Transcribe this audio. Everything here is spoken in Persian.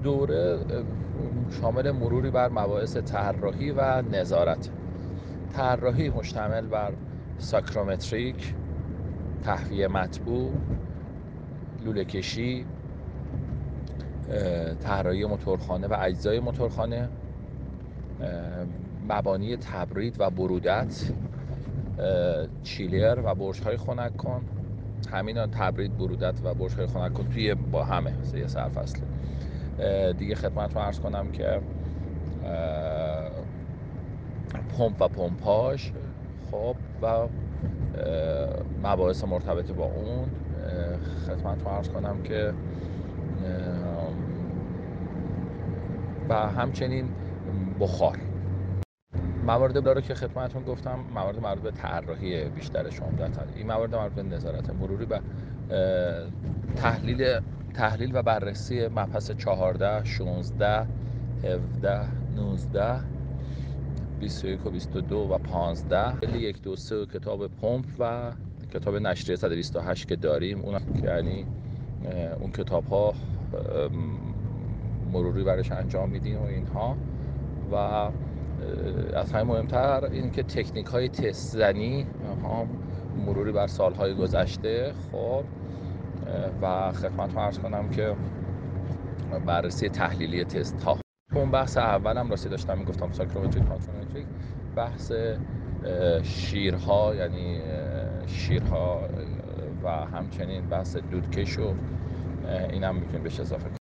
دوره شامل مروری بر مباحث طراحی و نظارت. طراحی مشتمل بر ساکرومتریک، تهویه مطبوع، لوله کشی، طراحی موتورخانه و اجزای موتورخانه، مبانی تبرید و برودت، چیلر و برج‌های خنک کن. همین تبرید، برودت و برج‌های خنک کن توی با همه یه سرفصله. دیگه خدمتتون عرض کنم که پمپ و پمپاژ، خب، و مباحث مرتبط با اون. خدمتتون عرض کنم که و همچنین بخار. موارد داره که خدمتتون گفتم موارد مربوط به طراحی بیشترش عمدتاً. این موارد مربوط به نظارت مروری و تحلیل و بررسی مبحث 14 16 17 19 21 و 22 و 15 1 2 3 کتاب پمپ و کتاب نشریه 128 که داریم. اون یعنی اون کتاب ها مروری برش انجام میدیم و اینها. و از همه مهمتر این که تکنیک های تست زنی مروری بر سالهای گذشته. خب، و خدمتتون عرض کنم که بررسی تحلیلی تست ها. اون بحث اولم راستی داشتم میگفتم ساکرومتریک، کانترومتریک، بحث شیرها، یعنی شیرها و همچنین بحث دودکش و اینم میتونیم بهش اضافه کنیم.